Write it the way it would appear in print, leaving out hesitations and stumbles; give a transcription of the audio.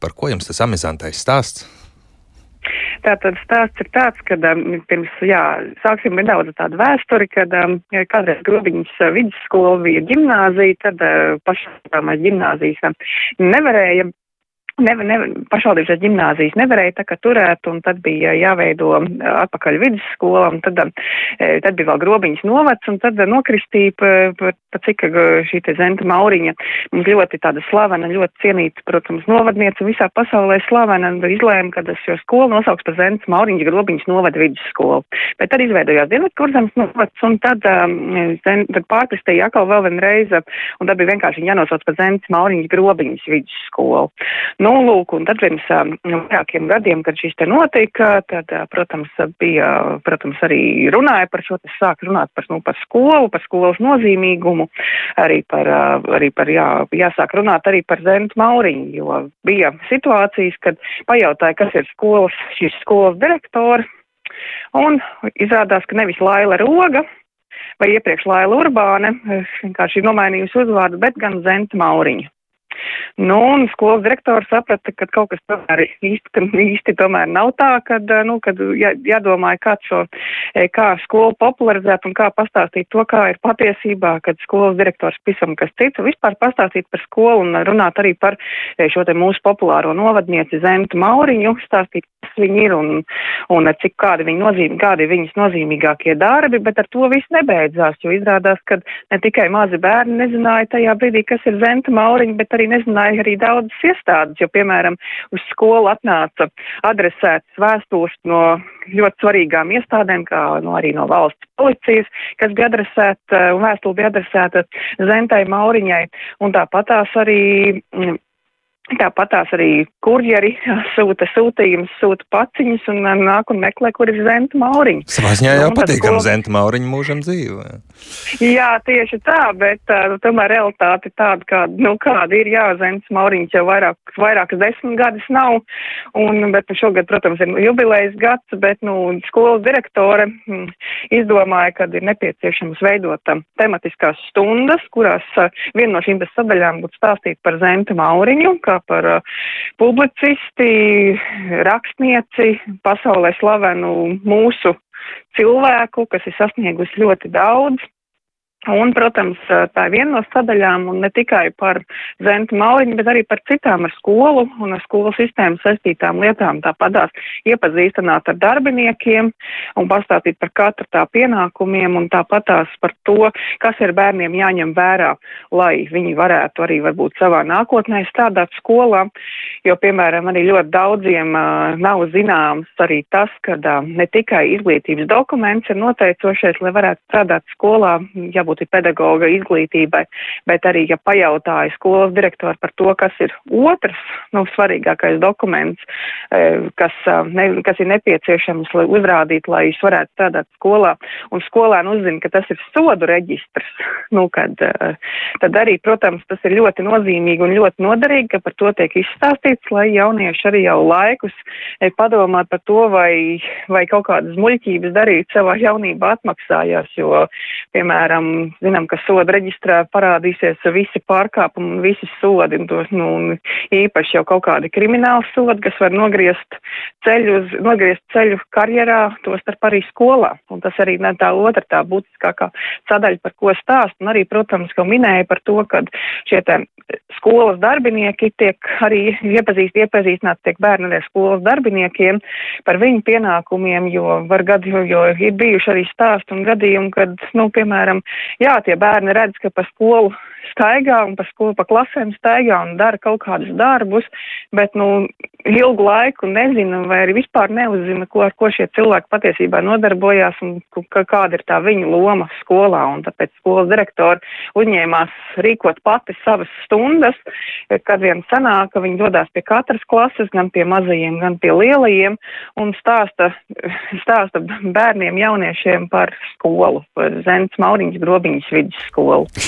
Par ko jums tas amizantais stāsts? Tātad stāsts ir tāds, ka sāksim nedaudz tādu vēsturi, kad kādreiz Grobiņas vidusskola bija ģimnāzija, tad pašvaldības ģimnāzijas nevarēja. Pašvaldības ģimnāzijas nevarēja tā kā turēt, un tad bija jāveido atpakaļ vidusskola, un tad bija vēl Grobiņas novads, un tad nokristīja pa cik šī te Zenta Mauriņa, mums ļoti tāda slavena, ļoti cienīta, protams, novadniece visā pasaulē slavena, un izlēma, ka šo skolu nosauks par Zenta Mauriņa Grobiņas novada vidusskolu. Bet tad izveidojās Dienvidkurzemes novads, un tad pārkristīja atkal vēl vienreiz, un tad bija vienkārši jānosauc par Zenta Mauriņa Grobiņas vidusskolu. Nu, lūk, un tad pirms vairākiem gadiem, kad šis te notika, tad, protams, arī runāja par šo, tas sāk runāt par skolu, par skolas nozīmīgumu, jāsāk runāt arī par Zentu Mauriņu, jo bija situācijas, kad pajautāja, kas ir šīs skolas direktori, un izrādās, ka nevis Laila Roga, vai iepriekš Laila Urbāne, vienkārši nomainījusi uzvārdu, bet gan Zenta Mauriņa. Nu, un skolas direktors saprata, ka kaut kas tomēr īsti tomēr nav tā, kad jādomāja, kā skolu popularizēt un kā pastāstīt to, kā ir patiesībā, kad skolas direktors pisam kas cits, un vispār pastāstīt par skolu un runāt arī par šo te mūsu populāro novadnieci Zentu Mauriņu, stāstīt, kas viņi ir un kādi ir viņas nozīmīgākie darbi, bet ar to viss nebeidzās, jo izrādās, ka ne tikai mazi bērni nezināja tajā brīdī, kas ir Zenta Mauriņa, bet arī nezināja arī daudzas iestādes, jo, piemēram, uz skolu atnāca adresētas vēstules no ļoti svarīgām iestādēm, kā arī no valsts policijas, kas bija adresēta, un vēstule bija adresēta Zentai Mauriņai, un tāpatās arī kurjeri sūta sūtījumus, sūta paciņas un nāk un meklē, kur ir Zenta Mauriņa. Savā ziņā jau patīkam Zenta Mauriņa mūžam dzīve. Jā, tieši tā, bet tomēr realitāte tāda, kāda ir, Zenta Mauriņa jau vairākas 10 gadus nav, bet šogad, protams, ir jubilejas gads, bet, skolas direktore izdomāja, kad ir nepieciešams veidot tematiskās stundas, kurās viena no šīm sadaļām būtu stāstīt par Zentu Mauriņu, kā par publicisti, rakstnieci, pasaulē slavenu mūsu cilvēku, kas ir sasniegusi ļoti daudz. Un, protams, tā ir viena no sadaļām, un ne tikai par Zentu Mauriņu, bet arī par citām ar skolu un ar skolu sistēmu saistītām lietām. Tāpatās iepazīstināt ar darbiniekiem un pastāstīt par katru tā pienākumiem un tāpatās par to, kas ir bērniem jāņem vērā, lai viņi varētu arī varbūt savā nākotnē strādāt skolā, jo, piemēram, arī ļoti daudziem nav zināms arī tas, ka ne tikai izglītības dokuments ir noteicošais, lai varētu strādāt skolā, jābūt pedagoga izglītībai, bet arī, ja pajautāja skolas direktori par to, kas ir otrs, svarīgākais dokuments, kas ir nepieciešams, lai uzrādītu, lai viņš varētu strādāt skolā, un skolēni uzzina, ka tas ir sodu reģistrs, tad arī, protams, tas ir ļoti nozīmīgi un ļoti noderīgi, ka par to tiek izstāstīts, lai jaunieši arī jau laikus padomāt par to, vai kaut kādas muļķības darīt savā jaunībā atmaksājās, jo, piemēram, zinām, ka soda reģistrā parādīsies visi pārkāpumi un visi sodi, un īpaši jau kaut kādi krimināli sodi, kas var nogriezt ceļu karjerā, tostarp arī skolā. Un tas arī tā otra tā būtiskākā sadaļa, par ko stāst, un arī, protams, ka minēja par to, ka šie skolas darbinieki tiek arī iepazīstināti tiek bērni ar skolas darbiniekiem par viņu pienākumiem, jo ir bijuši arī stāsti un gadījumi, kad, piemēram, tie bērni redz, ka pa skolu staigā un pa klasēm staigā un dara kaut kādus darbus, bet, ilgu laiku nezina vai arī vispār neuzzina, ar ko šie cilvēki patiesībā nodarbojās un kāda ir tā viņu loma skolā. Un tāpēc skolas direktori uzņēmās rīkot pati savas stundas, kad vien sanāk, ka viņi dodās pie katras klases, gan pie mazajiem, gan pie lielajiem, un stāsta bērniem, jauniešiem par skolu, par Zentas Mauriņas Grobiņas vidusskolu.